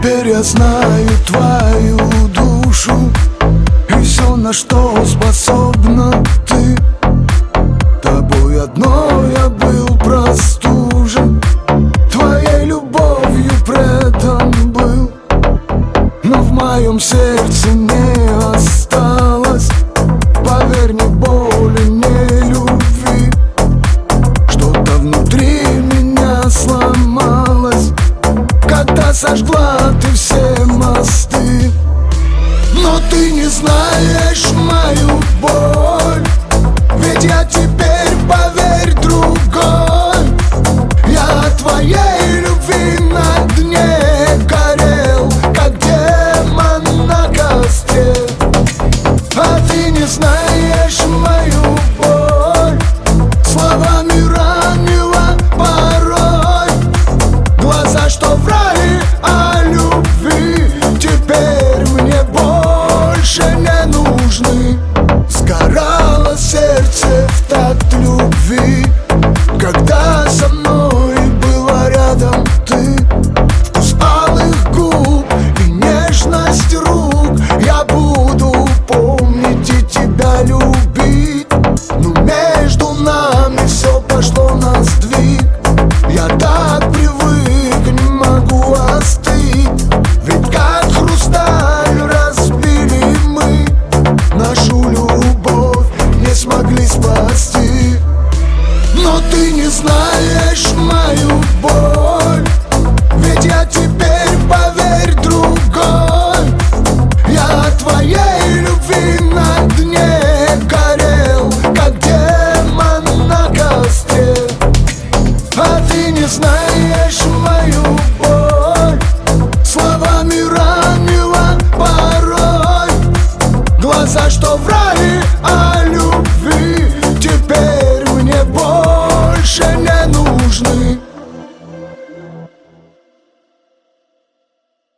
Теперь я знаю твою душу и все, на что способна ты. Тобой одной я был простужен, твоей любовью предан был. Но в моем сердце не осталось, поверь, ни боли, ни любви. Что-то внутри меня сломалось, когда сожгла ты все мосты. Но ты не знаешь мою боль, ведь я теперь, поверь, другой. Я от твоей любви на дне горел, как демон на костре. А ты не знаешь мою боль, словами ранила порой. Глаза, что врали о любви, теперь мне больше не нужны. Сгорало сердце в такт любви, когда со мной была рядом ты. Вкус алых губ и нежность рук я буду помнить и тебя любить. Но между нами все пошло на сдвиг. Я так привык, не могу остыть. Ведь как хрусталь разбили мы, нашу любовь не смогли спасти. Но ты не знаешь мою боль, ведь я теперь,